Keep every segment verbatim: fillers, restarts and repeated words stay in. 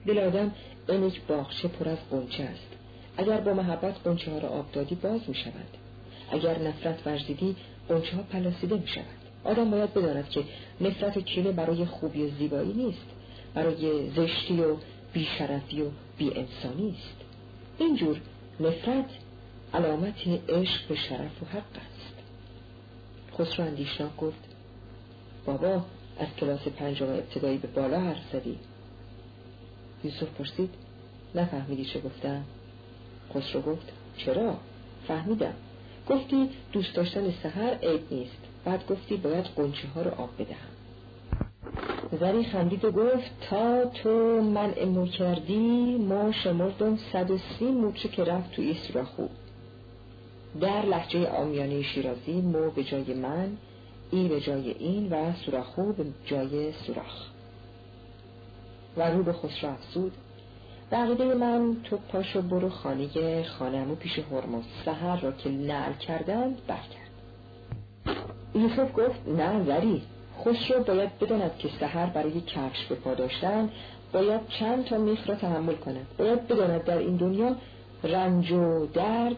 دل آدم این یک باغچه پر از غنچه است. اگر با محبت غنچه ها را آب دادی باز می شود. اگر نفرت ورزیدی غنچه ها پلاسیده می شود. آدم باید بداند که نفرت و کینه برای خوبی و زیبایی نیست، برای زشتی و بیشرفی و بی انسانی است. اینجور نفرت علامت عشق به شرف و حق است. خسرو اندیشناک گفت: بابا از کلاس پنجم ابتدایی به بالا حرف زدی. یوسف پرسید: نفهمیدی چه گفتم؟ خسرو گفت: چرا؟ فهمیدم. گفتی دوست داشتن سحر عیب نیست، بعد گفتی باید غنچه ها رو آب بدهم. زری خندید و گفت: تا تو منع مو کردی ما شمردم صد و سی موچه که رفت توی سوراخو. در لهجه عامیانه شیرازی مو به جای من، ای به جای این و سوراخو به جای سوراخ. و رو به خسرو افزود: بقیده من تو پاشو برو خانه خانمو پیش هرمز، سحر را که نعل کردند برکرد. یوسف گفت: نه زری، خسرو باید بداند که سحر برای کفش به پا داشتن باید چند تا میخ را تحمل کند. باید بداند در این دنیا رنج و درد.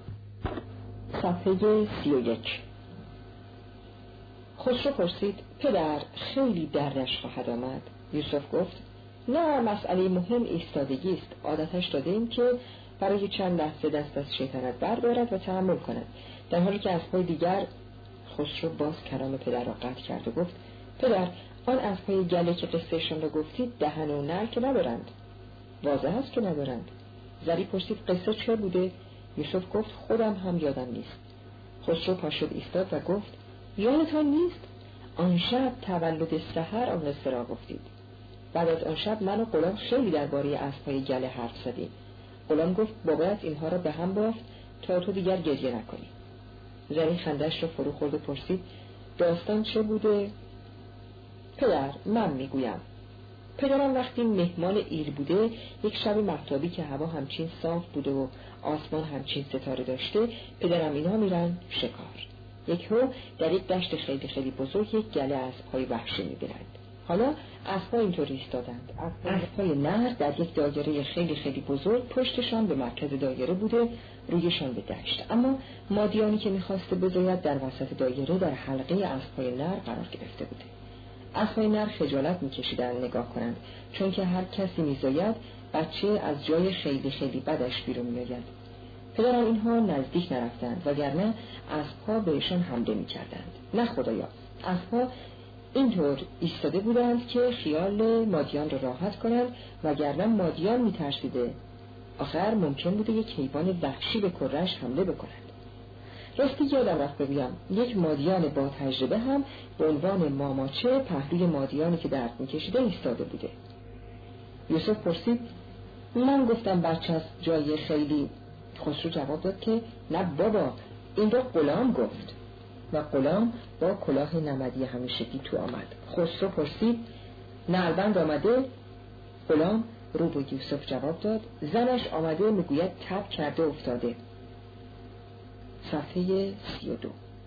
صفحه سی و یک. خسرو پرسید: پدر خیلی دردش خواهد آمد؟ یوسف گفت: نه، مسئله مهم ایستادگی است. عادتش داده ایم که برای چند لحظه دست از شیطنت بردارد و تحمل کند، در حالی که از پای دیگر. خسرو باز کلام پدر را قطع کرد و گفت: پدر، آن از پای گله که قصهشان را گفتید دهن و نر که ندارند. واضح است که ندارند. زری پرسید: قصه چه بوده؟ یوسف گفت: خودم هم یادم نیست. خسرو پا شد ایستاد و گفت: یادتان نیست؟ آن شب تولد سحر آن قصه را گفتید. بعد از آن شب من و غلام خیلی درباره اسب‌های گله حرف زدیم. غلام گفت بابایت اینها را به هم بافت تا تو دیگر گریه نکنی. زری خندش را فرو خورد و پرسید: داستان چه بوده؟ پدر، من میگویم. پدرم وقتی مهمان ایر بوده، یک شب مهتابی که هوا همچین صاف بوده و آسمان همچین ستاره داشته، پدرم اینا میرن شکار. یک هو در یک دشت خیلی خیلی بزرگ یک گله اسب‌های وحشی میبینند. حالا اسب‌ها اینطوری ایستادند. اسب‌های نر در یک دایره خیلی خیلی بزرگ، پشتشان به مرکز دایره بوده، رویشان به دشت. اما مادیانی که می‌خواسته بزاید در وسط دایره در حلقه اسب‌های نر قرار گرفته بوده. اسب‌های نر خجالت می‌کشیدند نگاه کنند، چون که هر کسی می‌زاید بچه از جای خیلی خیلی بدش بیرون می‌آید. پدرم اینها نزدیک نرفتند، وگرنه اسب‌ها بهشان حمله می‌کردند. نه خدایا، اسب‌ها اینطور ایستاده بودند که خیال مادیان را راحت کنند، وگرنه مادیان می‌ترسیده آخر ممکن بوده یک حیوان وحشی به کره‌اش حمله بکند. راستی یادم رفت بگویم، یک مادیان با تجربه هم به عنوان ماماچه پهلوی مادیانی که درد می‌کشیده ایستاده بوده. یوسف پرسید: من گفتم بچه از جای خیلی. خسرو جواب داد که نه بابا، این را غلام گفت. و غلام با کلاه نمدی همیشگی تو آمد. خسرو پرسید: نعلبند آمده؟ غلام رو به یوسف جواب داد: زنش آمده، میگوید تب کرده افتاده. صفحه سی و دو.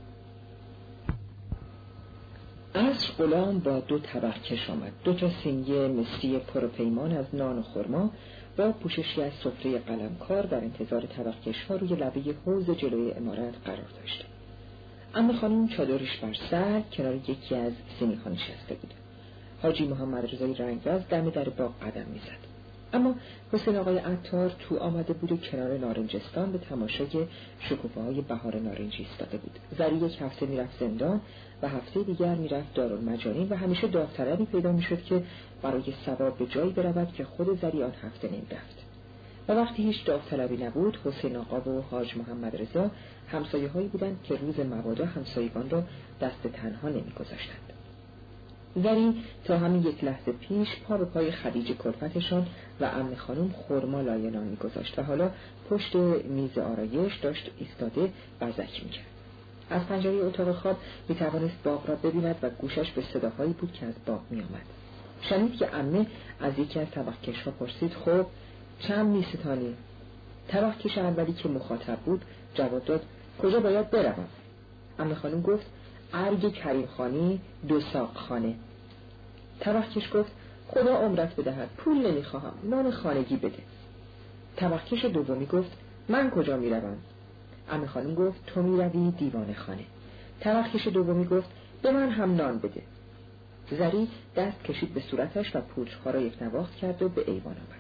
عصر غلام با دو طبق کش آمد. دو تا سینگه مسی پروپیمان از نان و خرما با پوششی از سفره قلمکار در انتظار طبق کش ها روی لبه حوض جلوی عمارت قرار داشت. عمه خانم چادرش بر سر کنار یکی از سینی ها نشسته بود. حاجی محمد رضای رنگرز دم در باغ قدم میزد. اما حسین آقای عطار تو آمده بود و کنار نارنجستان به تماشای شکوفه‌های بهار نارنجی ایستاده بود. زری یک هفته میرفت زندان و هفته دیگر میرفت دارالمجانین و همیشه داوطلبی پیدا میشد که برای ثواب به جایی برود که خود زری آن هفته نمیرفت. و وقتی هیچ داوطلبی نبود، حسین آقا و حاج محمد رضا همسایه هایی بودند که روز مبادا همسایگان را دست تنها نمیگذاشتند. زری تا همین یک لحظه پیش پا به پای خدیجه کلفتشان و عمه خانم خرما لای نان می‌گذاشت و حالا پشت میز آرایش داشت ایستاده بزک می‌کرد. از پنجره اتاق خواب می‌توانست باغ را ببیند و گوشش به صداهایی بود که از باغ می‌آمد. شنید که عمه از یکی از طبق‌کش‌ها پرسید: خب چند می‌ستانی؟ طبق‌کش اولی که مخاطب بود جواب داد: کجا باید بروم؟ عمه خانم گفت: ارگ کریم خانی دو ساق خانه. طبق‌کش گفت: خدا عمرت بدهد، پول نمیخواهم، نان خانگی بده. طبقکش دومی گفت من کجا میروم؟ عمه خانم گفت تو میروی دیوانه خانه. طبقکش دومی گفت به من هم نان بده. زری دست کشید به صورتش و پوچها را یک نواخت کرد و به ایوان آمد.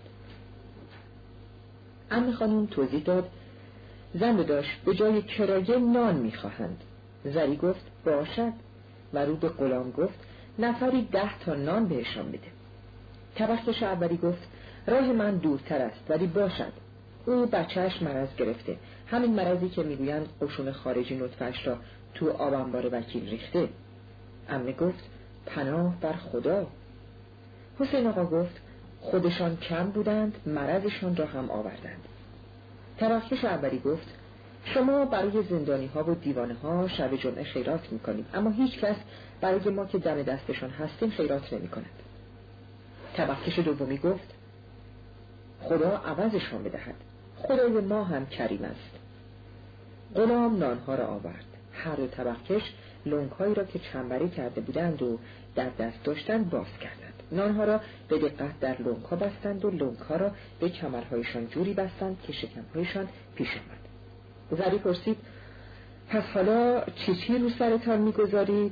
عمه خانم توضیح داد زن داشت به جای کرایه نان میخواهند. زری گفت باشد و رو به غلام گفت نفری ده تا نان بهشان بده. طبقکش اولی گفت راه من دورتر است ولی باشد. او بچهش مرض گرفته، همین مرضی که میگویند قشون خارجی نطفه‌اش را تو آب انبار وکیل ریخته. عمه گفت پناه بر خدا. حسین آقا گفت خودشان کم بودند مرضشان را هم آوردند. طبقکش اولی گفت شما برای زندانی ها و دیوانه ها شب جمعه خیرات میکنید، اما هیچ کس برای ما که دم دستشان هستیم خیرات نمی کند. طبقکش دومی گفت خدا عوضشان بدهد، خدای ما هم کریم است. غلام نانها را آورد. هر دو طبقکش لنگ‌هایی را که چنبری کرده بودند و در دست داشتند باز کردند. نانها را به دقت در لنگ‌ها بستند و لنگ‌ها را به کمرهایشان جوری بستند که شکم‌هایشان پیش آمد. زری پرسید پس حالا چی چی رو سرتان می‌گذارید؟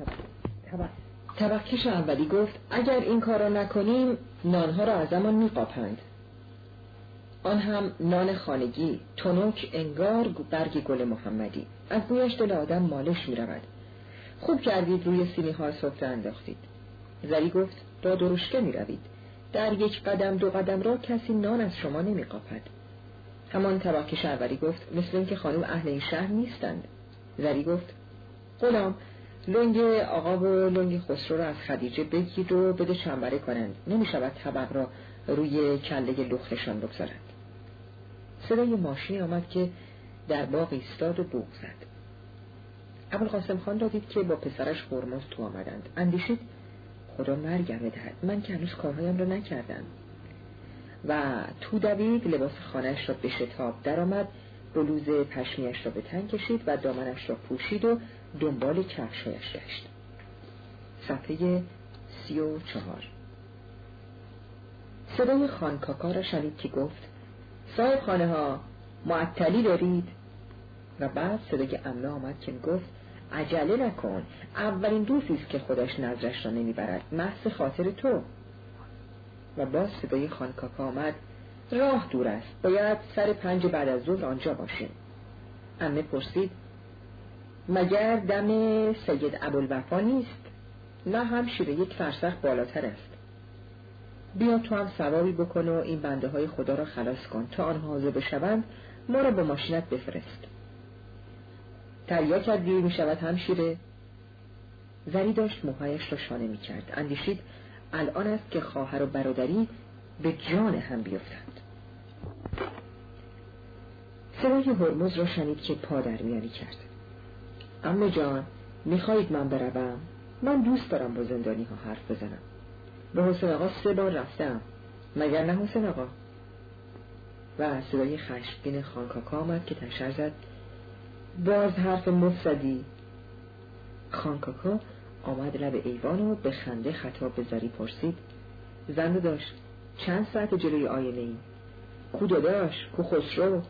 طبقکش اولی گفت اگر این کار را نکنیم نانها را ازمان می‌قاپند. آن هم نان خانگی، تنک انگار برگ گل محمدی، از بویش دل آدم مالش می رود. خوب کردید روی سینی ها سفره انداختید. زری گفت با درشکه می روید، در یک قدم دو قدم را کسی نان از شما نمی قاپد. همان طبقکش اولی گفت مثل این که خانم اهل این شهر نیستند. زری گفت غلام لنگ آقا و لنگ خسرو را از خدیجه بگیر و بده چنبره کنند، نمی شود طبق را روی کله لختشان بگذارند. صدای ماشین آمد که در باغ ایستاد و بوق زد. ابوالقاسم خان را دید که با پسرش هرمز تو آمدند. اندیشید خدا مرگم بدهد، من که هنوز کارهایم را نکردم. و تو دوید، لباس خانه‌اش را به شتاب در آمد، بلوز پشمیش را به تن کشید و دامنش را پوشید و دنبال کفشایش گشت. صفحه سی و چهار. صدای خانکاکا را شنید که گفت صاحب خانه ها معطلی دارید؟ و بعد صدای عمه آمد که گفت عجله نکن، اولین روزی است که خودش نظرش را نمیبرد، محض خاطر تو. و باز صدای خانکاکا آمد راه دور است، باید سر پنج بعد از ظهر آنجا باشیم. عمه پرسید مگر دم سید ابوالوفا نیست؟ نه همشیره، یک فرسخ بالاتر است. بیا تو هم ثوابی بکن و این بنده های خدا را خلاص کن تا آنها حاضر بشوند ما را با ماشینت بفرست. تریاکت دیر می شود همشیره. زری داشت موهایش را شانه می کرد. اندیشید الان است که خواهر و برادری به جان هم بیفتند. صدای هرمز را شنید که پادر میانی کرد. عمه جان میخواهید من بروم؟ من دوست دارم با زندانی ها حرف بزنم. به حسین آقا سه بار رفتم، مگر نه حسین آقا؟ و صدای خشمگین خانکاکا آمد که تشر زد باز حرف مفسدی. خانکاکا آمد لب ایوان و به خنده خطاب به زری پرسید زنده داشت چند ساعت جلوی آینه ای؟ کو داداش، کو خسرو؟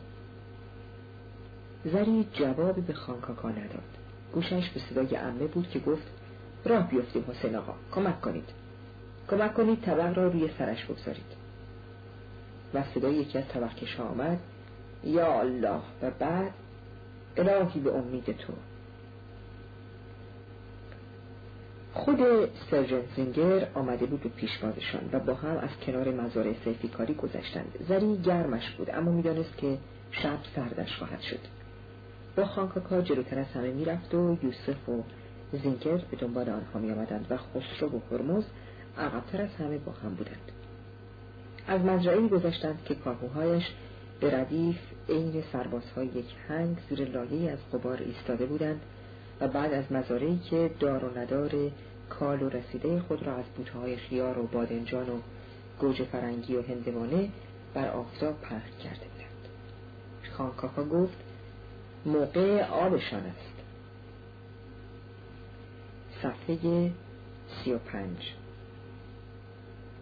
زری جوابی به خانکاکا نداد. گوشش به صدای عمه بود که گفت راه بیفتیم حسین آقا، کمک کنید کمک کنید طبق را روی سرش بگذارید. و صدای یکی از طبقکش‌ها آمد یا الله و بعد الهی به امید تو. خود سرجنت زینگر آمده بود به پیشوازشان و با هم از کنار مزارع سیفیکاری گذشتند. زری گرمش بود اما میدانست که شب سردش خواهد شد. با خانکاکا جلوتر از همه میرفت و یوسف و زینگر به دنبال آنها می آمدند و خسرو و هرمز عقبتر از همه با هم بودند. از مزرعه‌ای گذشتند که کاهوهایش به ردیف عین سربازهای یک هنگ زیر لایه‌ای از غبار ایستاده بودند و بعد از مزارعی که دار و ندار کال و رسیده خود را از بوته‌های خیار و بادنجان و گوجه فرنگی و هندوانه بر آفتاب پهن کرده بودند. خانکاکا گفت موقع آبشان است. صفحه سی و پنج.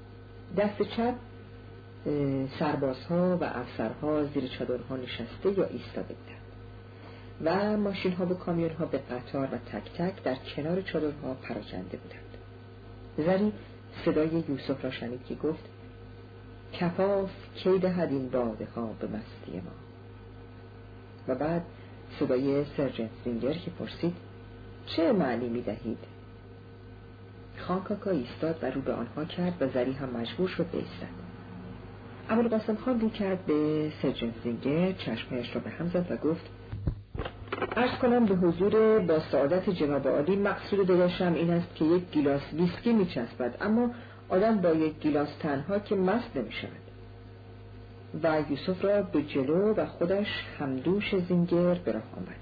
دست چپ سربازها و افسرها زیر چادرها نشسته یا ایستاده بودند و ماشین‌ها و کامیون‌ها به قطار و تک تک در کنار چادرها پراکنده بودند. زری صدای یوسف را شنید که گفت: کفاف کی دهد این باده ها به مستی ما. و بعد صدای سرجنت زینگر که پرسید: چه معنی می دهید؟ خانکاکا ایستاد و رو به آنها کرد و زری هم مجبور شد بایستد. ابوالقاسم خان رو کرد به سرجنت زینگر، چشمهایش را به هم زد و گفت: عرض کنم به حضور با سعادت جناب عالی، مقصود داداشم این است که یک گیلاس ویسکی می چسبد، اما آدم با یک گیلاس تنها که مست نمی شود. و یوسف را به جلو و خودش همدوش زینگر به راه آمد.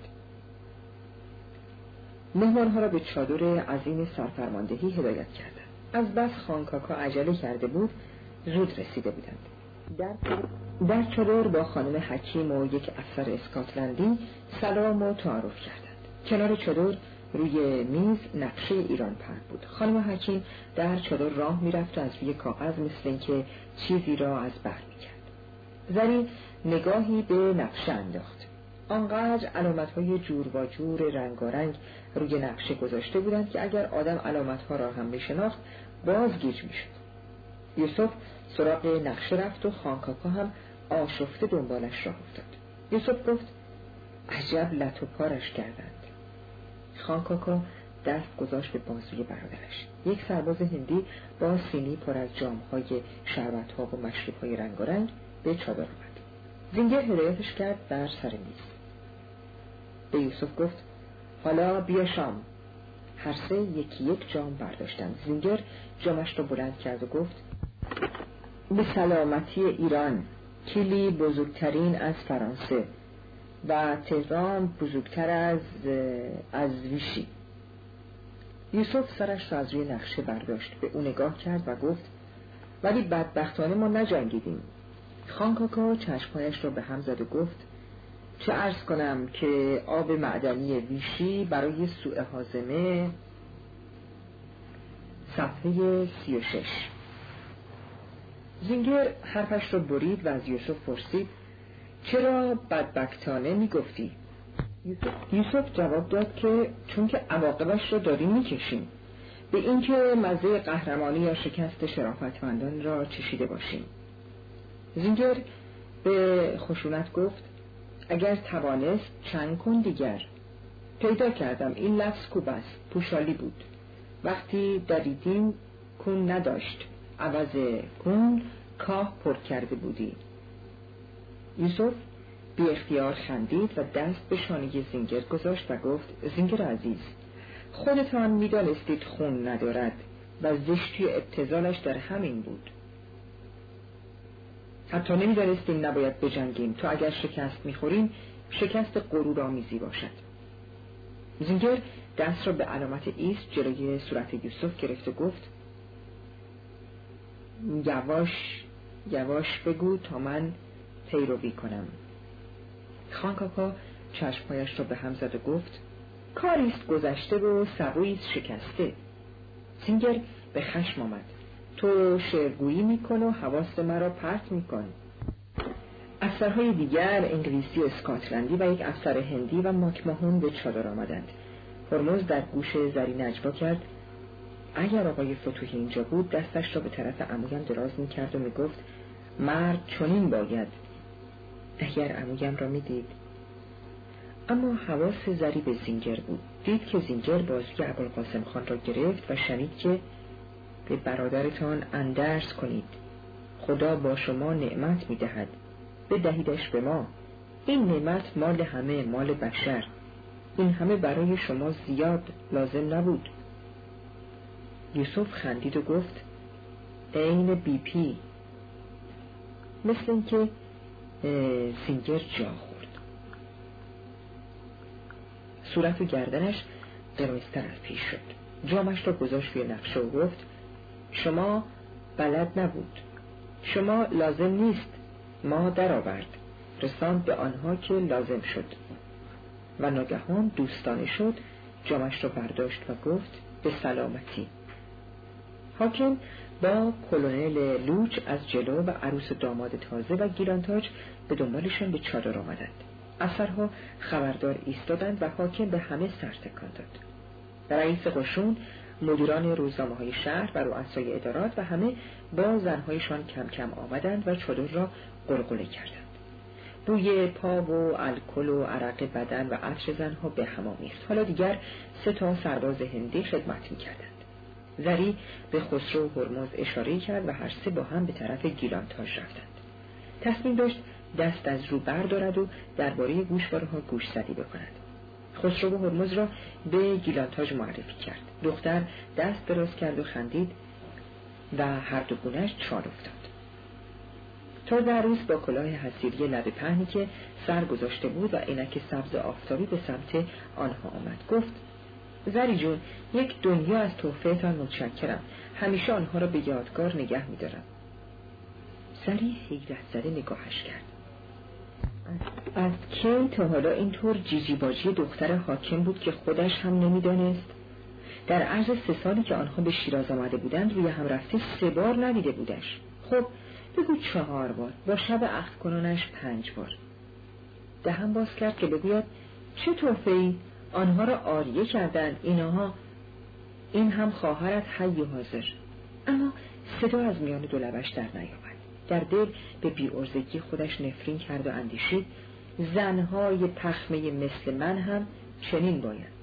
مهمانها را به چادر عظیم سرفرماندهی هدایت کردند. از بس خانکاکا عجله کرده بود، زود رسیده بودند. در, در چادر با خانم حکیم و یک افسر اسکاتلندی سلام و تعارف کردند. کنار چادر روی میز نقشه ایران پهن بود. خانم حکیم در چادر راه میرفت و از روی کاغذ مثل اینکه چیزی را از بر میکرد. زری نگاهی به نقشه انداخت. آنقدر علامت‌های جور و جور رنگارنگ روی نقشه گذاشته بودند که اگر آدم علامت‌ها را هم بشناخت باز گیج میشد. یوسف سراغ نقشه رفت و خانکاکا هم آشفته دنبالش راه افتاد. یوسف گفت: عجب لط و پارش کردند. خانکاکا دست گذاشت به بازوی برادرش. یک سرباز هندی با سینی پر از جام‌های شربت‌ها و مشروب‌های رنگارنگ به چادر آمد. زینگر هدایتش کرد در سر میز. به یوسف گفت: حالا بیا شام. هر سه یکی یک جام برداشتند. زینگر جامش را بلند کرد و گفت: به سلامتی ایران، کیلی بزرگترین از فرانسه و تهران بزرگتر از از ویشی. یوسف سرش را از روی نقشه برداشت، به او نگاه کرد و گفت: ولی بدبختانه ما نجنگیدیم. خانکاکا چشمهایش را به هم زد و گفت: چه عرض کنم که آب معدنی ویشی برای سوء هاضمه. صفحه سی و شش. زینگر حرفش را برید و از یوسف پرسید: چرا بدبختانه می گفتی؟ یوسف, یوسف جواب داد که چون که عواقبش را داریم می کشیم، به اینکه مزه قهرمانی یا شکست شرافتمندان را چشیده باشیم. زینگر به خشونت گفت: اگر توانست چند کن دیگر. پیدا کردم این لفظ کوب است، پوشالی بود. وقتی دریدیم کون نداشت، عوض کون کاه پر کرده بودی. یوسف بی اختیار خندید و دست به شانه زینگر گذاشت و گفت: زینگر عزیز، خودتان می‌دانستید خون ندارد و زشتی ابتذالش در همین بود. حتی نمی‌دانستیم نباید بجنگیم تا اگر شکست می‌خوریم شکست غرورآمیزی باشد. زینگر دست را به علامت ایست جلوی صورت یوسف گرفت و گفت: یواش یواش بگو تا من پیروی کنم. خانکاکا چشمهایش را به هم زد و گفت: کاریست گذشته و سبویست شکسته. زینگر به خشم آمد: تو شعرگویی میکن و حواس مرا پرت میکن. افسرهای دیگر انگلیسی و اسکاتلندی و یک افسر هندی و ماکماهون به چادر آمدند. هرمز در گوش زری نجوا کرد: اگر آقای فتوحی اینجا بود دستش را به طرف عمویم دراز میکرد و میگفت: مرد چنین باید. اگر عمویم را میدید. اما حواس زری به زینگر بود. دید که زینگر بازوی ابوالقاسم خان را گرفت و شنید که به برادرتان اندرز کنید، خدا با شما نعمت میدهد، بدهیدش به ما. این نعمت مال همه، مال بشر. این همه برای شما زیاد لازم نبود. یوسف خندید و گفت: عین بی پی. مثل این که زینگر جا خورد. صورت و گردنش قرمزتر از پیش شد. جامش را گذاشت روی نقشه و گفت: شما بلد نبود، شما لازم نیست، ما در آورد، رساند به آنها که لازم شد. و ناگهان دوستانه شد، جامش را برداشت و گفت: به سلامتی. حاکم با کلونل لوچ از جلو و عروس و داماد تازه و گیلانتاج به دنبالشان به چادر آمدند. افسرها خبردار ایستادند و حاکم به همه سر تکان داد. رئیس قشون، مدیران روزنامه‌های شهر و رؤسای ادارات و همه با زنهایشان کم کم آمدند و چادر را غلغله کردند. بوی پا و الکل و عرق بدن و عطر زنها به هم آمیخت. حالا دیگر سه تا سرباز هندی خدمت می‌کردند. زری به خسرو و هرمز اشاره کرد و هر سه با هم به طرف گیلانتاج رفتند. تصمیم داشت دست از رو بردارد و درباره گوشواره‌ها گوشزدی بکند. خسرو و هرمز را به گیلانتاج معرفی کرد. دختر دست دراز کرد و خندید و هر دو گونه‌اش چال افتاد. تازه عروس با کلاه حصیری لبه پهنی که سر گذاشته بود و عینک سبز آفتابی به سمت آنها آمد. گفت: زری جون، یک دنیا از تحفه‌تان متشکرم. همیشه آنها را به یادگار نگه می‌دارم. زری حیرت زده نگاهش کرد. از کی تا حالا اینطور جیجی باجی دختر حاکم بود که خودش هم نمی‌دانست؟ در عرض سه سالی که آنها به شیراز آمده بودند روی هم رفته سه بار ندیده بودش. خب بگو چهار بار، با شب عقد کنانش پنج بار. دهن باز کرد که بگوید چه تحفه‌ای؟ آنها را عاریه کردند. اینها این هم خواهرت حی و حاضر. اما صدا از میان دو لبش در نیامد. در دل به بی‌عرضگی خودش نفرین کرد و اندیشید زنهای پخمه مثل من هم چنین باید.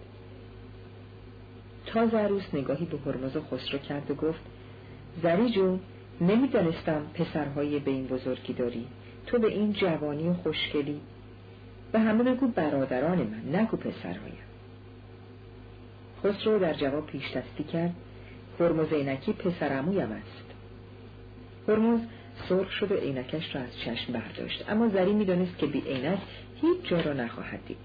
تازه عروس نگاهی به هرمز و خسرو کرد و گفت: زری جون، نمیدانستم پسرهای به این بزرگی داری. تو به این جوانی و خوشگلی. به همه بگو برادران من، نگو پسرهایم. خسرو در جواب پیش دستی کرد: هرمز عینکی پسرعمویم است. هرمز سرخ شد و عینکش را از چشم برداشت، اما زری میدانست که بی عینک هیچ جا را نخواهد دید.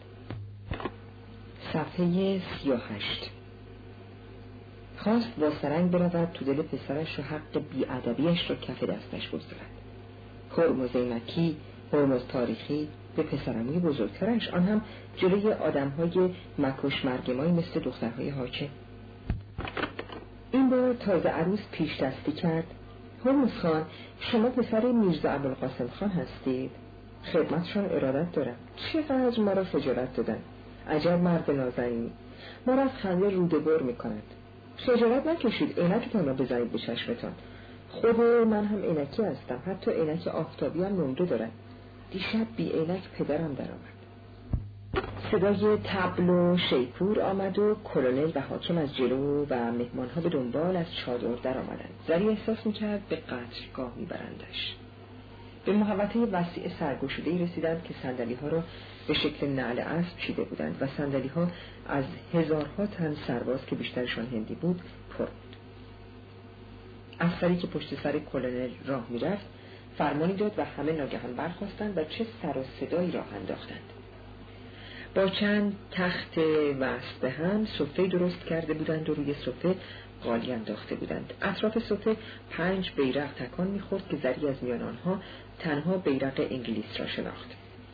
صفحه سی و هشت. خواست با سرنگ برود تو دل پسرش و حق بی‌ادبیش را کف دستش بگذارد. هرمز عینکی، هرمز تاریخی، به پسرعموی بزرگترش، آن هم جلوی آدم‌های مکش مرگمایی مثل دخترهای حاکم. این بار تازه عروس پیش دستی کرد: هرمز خان، شما پسر میرزا ابوالقاسم خان هستید؟ خدمتشان ارادت دارم. چقدر ما را خجالت دادن. عجب مرد نازنینی. ما را از خنده روده بر می‌کند. خجالت نکشید، عینکتان را بزنید به چشمتان. خود من هم عینکی هستم، حتی عینک آفتابی هم نمره دارم. دیشب بی عینک پدرم در آمد. صدای طبل و شیپور آمد و کلونل و حاکم از جلو و مهمانها به دنبال از چادر در آمدند. زری احساس میکرد به قتلگاه میبرندش. به محوطه وسیع سرگشوده‌ای رسیدند که صندلی‌ها را به شکل نعل اسب چیده بودند و صندلی‌ها از هزارها تن سرباز که بیشترشان هندی بود پر بود. افسری که پشت سر کلونل راه میرفت فرمانی داد و همه ناگهان برخاستند و چه سر و صدایی راه انداختند. با چند تخت وصل به هم سفره درست کرده بودند و روی سفره قالی انداخته بودند. اطراف سفره پنج بیرق تکان می‌خورد که زری از میان آنها تنها بیرق انگلیس را شناخت.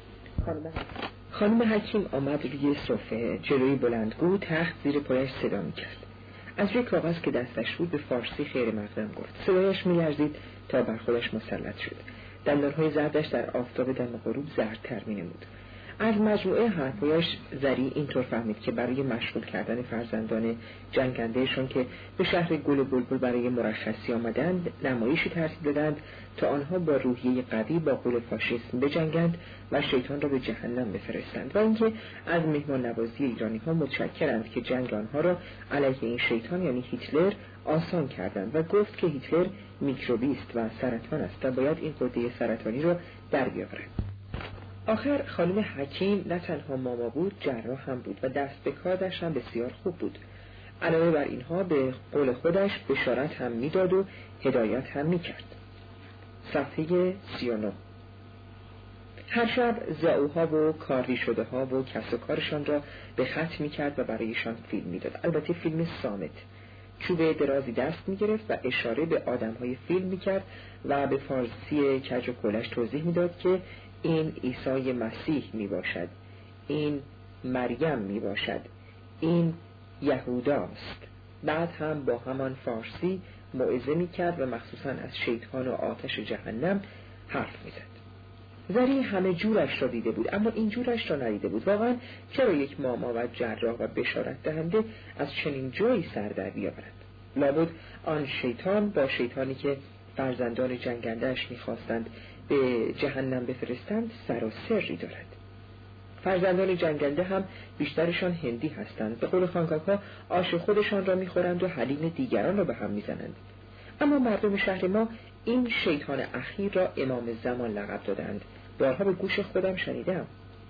خانم حکیم آمد روی سفره، جلوی بلندگو تخت زیر پایش صدا می‌کرد. از روی کاغذ که دستش بود به فارسی خیر مقدم گفت. صدایش می‌لرزید تا بر خودش مسلط شد. دندان‌های زردش در آفتاب دم غروب زردتر می‌نمود. از مجموعه حرفایش زری اینطور فهمید که برای مشغول کردن فرزندان جنگندهشان که به شهر گل و بلبل برای مرخصی آمدند نمایشی ترتیب دادند تا آنها با روحیه قوی با غول فاشیسم بجنگند و شیطان را به جهنم بفرستند و اینکه از مهمان نوازی ایرانی ها متشکرند که جنگ آنها را علیه این شیطان یعنی هیتلر آسان کردند و گفت که هیتلر میکروبی است و سرطان است و باید این قده سرطانی را در بیاورد. آخر خانم حکیم نه تنها ماما بود، جراح هم بود و دست به کارش هم بسیار خوب بود. علاوه بر اینها به قول خودش بشارت هم میداد و هدایت هم میکرد. صفحه سی و نه. هر شب زعوها و کاری شده ها و کس و کارشان را به خط میکرد و برایشان فیلم میداد. البته فیلم صامت. چوب درازی دست میگرفت و اشاره به آدمهای فیلم میکرد و به فارسی کج و کلش توضیح میداد که این عیسی مسیح می باشد، این مریم می باشد، این یهوداست. بعد هم با همان فارسی موعظه می‌کرد و مخصوصاً از شیطان و آتش جهنم حرف می‌زد. زری همه جورش را دیده بود، اما این جورش را ندیده بود. واقعاً چرا یک ماما و جراح و بشارت دهنده از چنین جایی سر در بیاورد؟ لابد آن شیطان با شیطانی که فرزندان جنگنده‌اش می‌خواستند به جهنم بفرستند سر و سری دارد. فرزندان جنگنده هم بیشترشان هندی هستند. به قول خانکاکا آش خودشان را می‌خورند و حلیم دیگران را به هم می‌زنند. اما مردم شهر ما این شیطان اخیر را امام زمان لقب دادند. بارها به گوش خودم شنیدم.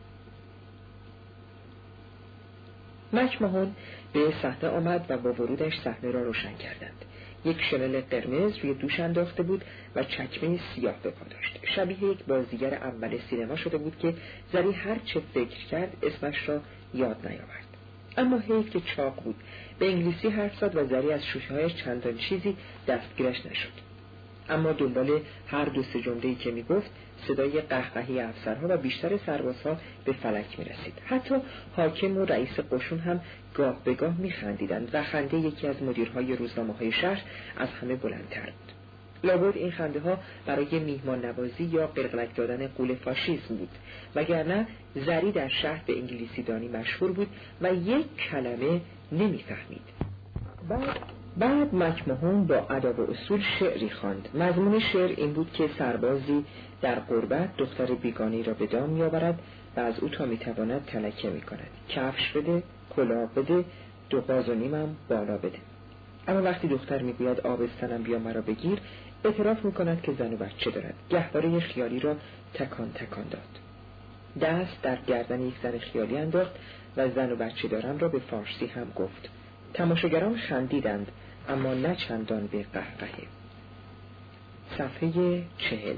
مکمهون به صحنه آمد و با ورودش صحنه را روشن کردند. یک شنل قرمز روی دوش انداخته بود و چکمه سیاه به پا داشت. شبیه یک بازیگر اول سینما شده بود که زری هر چه فکر کرد اسمش را یاد نیاورد. اما حیف که چاق بود. به انگلیسی حرف زد و زری از شوخی‌هایش چندان چیزی دستگیرش نشد. اما دنبال هر دو سه جمله‌ای که میگفت صدای قهقهی افسرها و بیشتر سربازها به فلک میرسید. حتی حاکم و رئیس قشون هم گاه به گاه میخندیدند و خنده یکی از مدیرهای روزنامه‌های شهر از همه بلندتر بود. لابد این خنده ها برای میهمان نوازی یا قلقلک دادن قول فاشیسم بود، وگرنه زری در شهر به انگلیسی دانی مشهور بود و یک کلمه نمیفهمید. بعد بعد مکمهون با ادب و اصول شعری خواند. مضمون شعر این بود که سربازی در غربت دختر بیگانی را به دام می‌آورد و از او تا می‌تواند تلکه می‌کند. کفش بده، کلاه بده، دو قاز و نیمم بالا بده. اما وقتی دختر می‌گوید آبستنم بیا مرا بگیر، اعتراف می‌کند که زن و بچه دارد. گهواره خیالی را تکان تکان داد. دست در گردن یک زن خیالی انداخت و زن و بچه دارم را به فارسی هم گفت. تماشاگران خندیدند، اما نه چندان به قهقهه. صفحه چهل.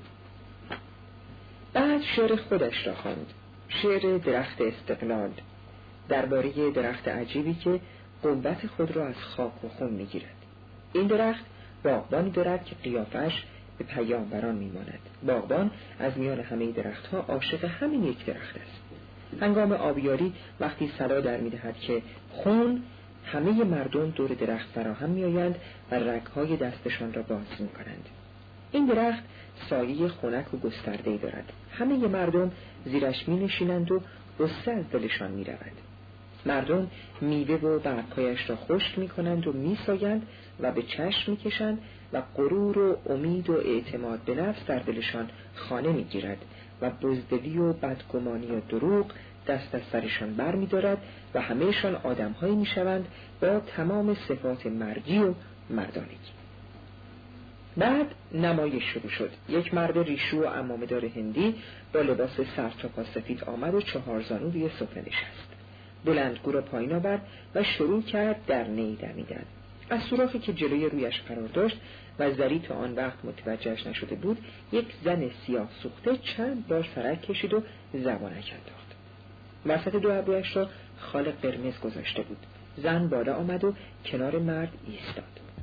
بعد شعر خودش را خواند. شعر درخت استقلال، درباره درخت عجیبی که قوت خود را از خاک و خون میگیرد. این درخت باغبانی دارد که قیافش به پیامبران میماند. باغبان از میان همه درختها عاشق همین یک درخت است. هنگام آبیاری وقتی صلا در میدهد که خون، همه مردم دور درخت فراهم میآیند و رگ‌های دستشان را باز میکنند. این درخت سایه خنک و گسترده‌ای دارد. همه مردم زیرش مینشینند و غصه از دلشان میرود. مردم میوه و برگ‌هایش را خشک میکنند و میسایند و به چشم میکشند و غرور و امید و اعتماد به نفس در دلشان خانه میگیرد و بزدلی و بدگمانی و دروغ دست از سرشان بر می دارد و همهشان آدم هایی می شوند با تمام صفات مردی و مردانگی. بعد نمایش شروع شد. یک مرد ریشو و عمامه‌دار هندی با لباس سر تا پا سفید آمد و چهار زانو روی صفحه نشست. بلندگو را پایین آورد و شروع کرد در نی دمیدن. از سوراخی که جلوی رویش قرار داشت و زری تا آن وقت متوجهش نشده بود، یک زن سیاه سوخته چند بار سرک کشید و زبانک انداخت. وسط دو ابرویش را خال قرمز گذاشته بود. زن بالا آمد و کنار مرد ایستاد.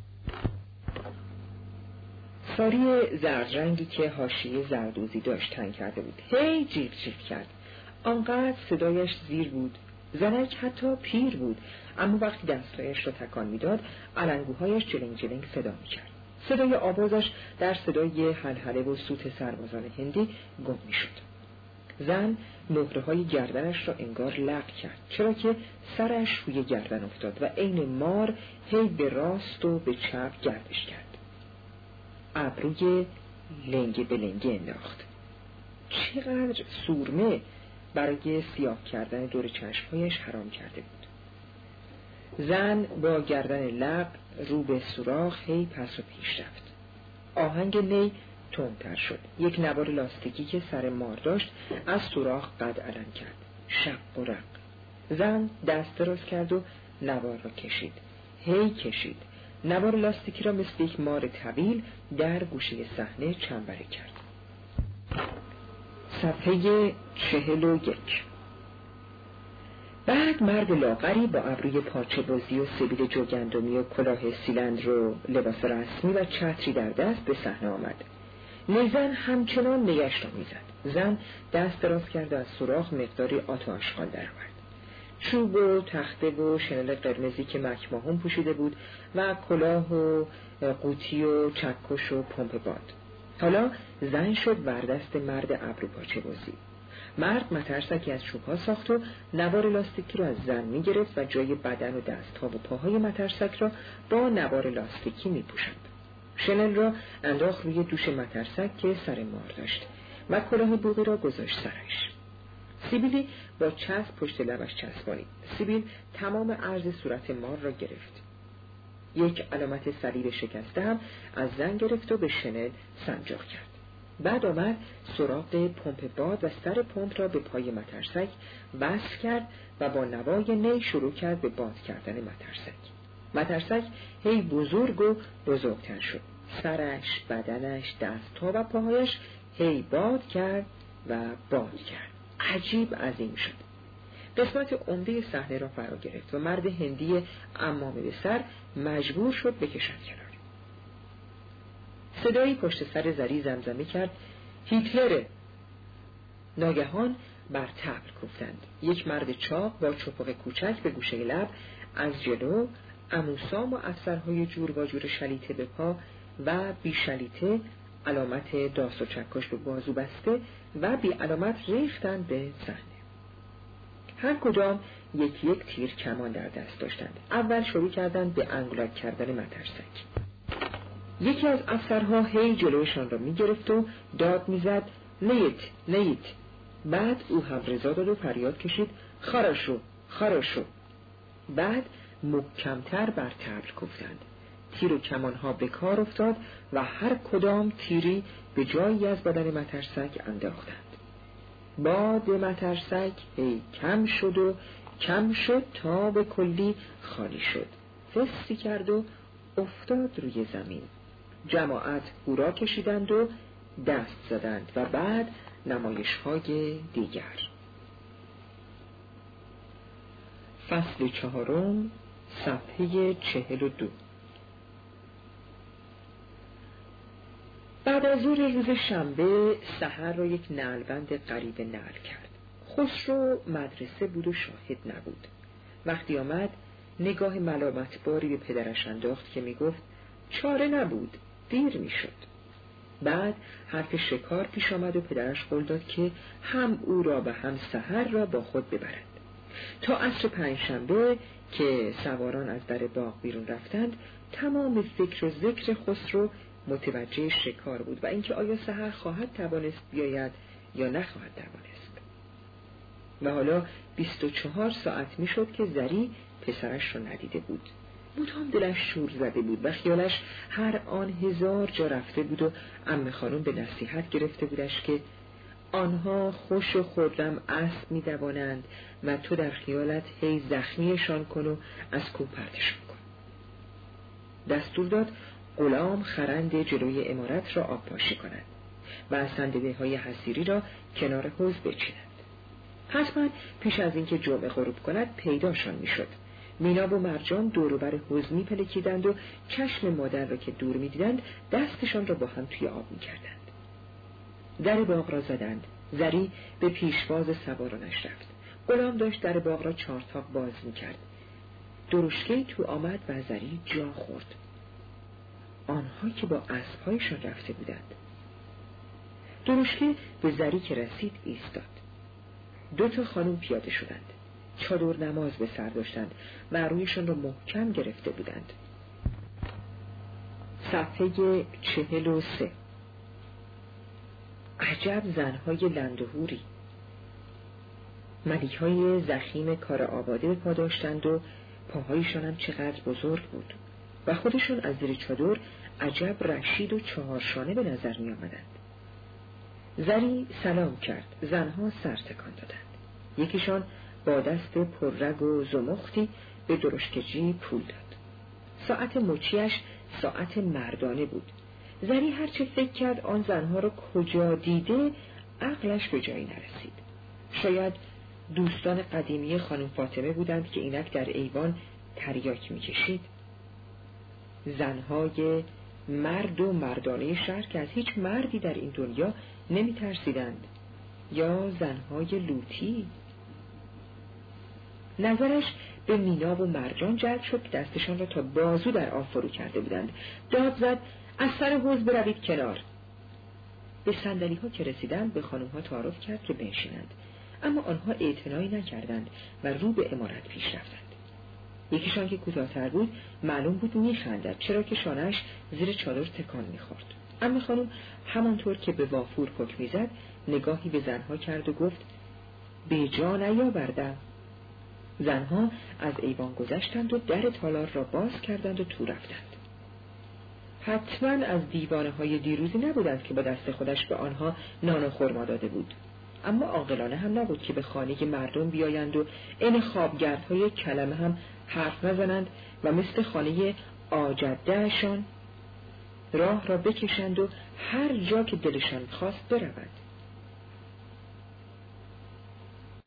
ساری زرد رنگی که حاشیه زردوزی داشت تنگ کرده بود. هی جیغ جیغ کرد. آنقدر صدایش زیر بود. زنک حتی پیر بود، اما وقتی دستایش را تکان میداد علنگوهایش جلنگ جلنگ صدا میکرد. صدای آوازش در صدای هلهله و سوت سربازان هندی گم میشد. زن مهره های گردنش را انگار لق کرد، چرا که سرش روی گردن افتاد و عین مار هی به راست و به چپ گردش کرد. ابروی لنگه به لنگه انداخت. چقدر سورمه برای سیاه کردن دور چشمهایش حرام کرده بود. زن با گردن لق رو به سوراخ هی پس و پیش رفت. آهنگ نی تندتر شد. یک نوار لاستیکی که سر مار داشت از سوراخ قد علم کرد. شق و رق. زن دست دراز کرد و نوار را کشید. هی کشید. نوار لاستیکی را مثل یک مار طویل در گوشه صحنه چنبره کرد. صفحه چهل و یک. بعد مرد لاغری با ابروی پاچه بازی و سبیل جوگندمی و کلاه سیلندر و لباس رسمی و چتری در دست به صحنه آمد. زن همچنان نیش را میزد. زن دست دراز کرد و از سوراخ مقداری آت و آشغال درآورد. چوب و تخته و شنل قرمزی که مکماهون پوشیده بود و کلاه و قوطی و چکش و پمپ باد. حالا زن شد وردست مرد ابروپاچه بازی. مرد مترسکی از چوبها ساخت و نوار لاستیکی را از زن می گرفت و جای بدن و دستها و پاهای مترسک را با نوار لاستیکی می پوشند. شنل را انداخت روی دوش مترسک که سر مار داشت و کلاه بوقی را گذاشت سرش. سیبیلی با چسب پشت لبش چسبانید. سیبیل تمام عرض صورت مار را گرفت. یک علامت صلیب شکسته هم از زن گرفت و به شنل سنجاق کرد. بعد آمد سراغ پمپ باد و سر پمپ را به پای مترسک وصل کرد و با نوای نی شروع کرد به باد کردن مترسک. مترسک هی بزرگ و بزرگتر شد. سرش، بدنش، دستها و پاهایش هی باد کرد و باد کرد. عجیب عظیم شد. قسمت عمده صحنه را فرا گرفت و مرد هندی عمامه به سر مجبور شد بکشد کنار. صدایی پشت سر زری زمزمه کرد: هیتلره! ناگهان بر طبل کوفتند. یک مرد چاق با چپق کوچک به گوشه لب از جلو، عموسام و افسرهای جور و جور شلیته به پا و بی شلیته، علامت داس و چکش به بازو بسته و بی علامت ریختند به صحنه. هر کدام یک یک تیر کمان در دست داشتند. اول شروع کردند به انگولک کردن مترسک. یکی از افسرها هی جلوشان را می گرفت و داد می زد: نیت نیت. بعد او هم رضا داد و فریاد کشید: خارشو خارشو. بعد محکمتر بر طبل کوفتند. تیر و کمانها به کار افتاد و هر کدام تیری به جایی از بدن مترسک انداختند. باد مترسک هی کم شد و کم شد تا به کلی خالی شد. فستی کرد و افتاد روی زمین. جماعت هورا کشیدند و دست زدند و بعد نمایش‌های دیگر. فصل چهارم، صفحه چهل و دو. بعد از ظهر روز شنبه سحر را یک نعلبند غریبه نعل کرد. خسرو مدرسه بود و شاهد نبود. وقتی آمد نگاه ملامتباری به پدرش انداخت که می گفت چاره نبود، دیر می شد. بعد حرف شکار پیش آمد و پدرش قول داد که هم او را و هم سحر را با خود ببرد. تا عصر پنجشنبه که سواران از در باغ بیرون رفتند، تمام فکر و ذکر خسرو متوجه شکار بود و اینکه آیا سحر خواهد توانست بیاید یا نخواهد توانست. و حالا بیست و چهار ساعت می شد که زری پسرش را ندیده بود. مدام دلش شور زده بود و خیالش هر آن هزار جا رفته بود و عمه خانم به نصیحت گرفته بودش که آنها خوش و خرم اسب می دوانند و تو در خیالت هی زخمیشان کن و از کوه پرتشان کن. دستور داد غلام خرند جلوی عمارت را آب پاشی کند و صندلی های حصیری را کنار حوض بچینند. حتما پیش از اینکه جمعه غروب کند پیداشان می شد. مینا و مرجان دوروبر حوض می پلکیدند و چشم مادر را که دور می دیدند دستشان را با هم توی آب می کردند. در باغ را زدند. زری به پیشواز سوارانش رفت. غلام داشت در باغ را چارتاق باز می کرد. درشکه‌ای تو آمد و زری جا خورد. آنها که با اسب‌هایشان رفته بودند. درشکه به زری که رسید ایستاد. دو تا خانم پیاده شدند. چادر نماز به سر داشتند و رویشان را محکم گرفته بودند. صفحه چهل و سه. عجب زنهای لندهوری. ملیک‌های زخیم کار آباده پا داشتند و پاهایشان هم چقدر بزرگ بود و خودشون از زیر چادر عجب رشید و چهارشانه به نظر می آمدند. زری سلام کرد. زنها سر تکان دادند. یکیشان با دست پررگ و زمختی به درشکجی پول داد. ساعت مچیش ساعت مردانه بود. زری هرچه فکر کرد آن زنها را کجا دیده عقلش به جایی نرسید. شاید دوستان قدیمی خانم فاطمه بودند که اینک در ایوان تریاک می‌کشید. زنهای مرد و مردانه شهر که از هیچ مردی در این دنیا نمی ترسیدند، یا زنهای لوطی. نظرش به مینا و مرجان جلب شد که دستشان را تا بازو در آب فرو کرده بودند. داد زد از سر حوض بروید کنار. به صندلی ها که رسیدند به خانم ها تعارف کرد که بنشینند، اما آنها اعتنایی نکردند و رو به عمارت پیش رفتند. یکیشان که کوتاه‌تر بود معلوم بود میخندد، چرا که شانه‌اش زیر چادر تکان میخورد. اما خانم همانطور که به وافور حکم میزد نگاهی به زنها کرد و گفت به جا نیاوردم. زنها از ایوان گذشتند و در تالار را باز کردند و تو رفتند. حتما از دیوانه های دیروزی نبودند که با دست خودش به آنها نان و خرما داده بود، اما عاقلانه هم نبود که به خانه مردم بیایند و این خوابگردهای کلمه هم حرف نزنند و مثل خانه آجدهشان راه را بکشند و هر جا که دلشان خواست بروند.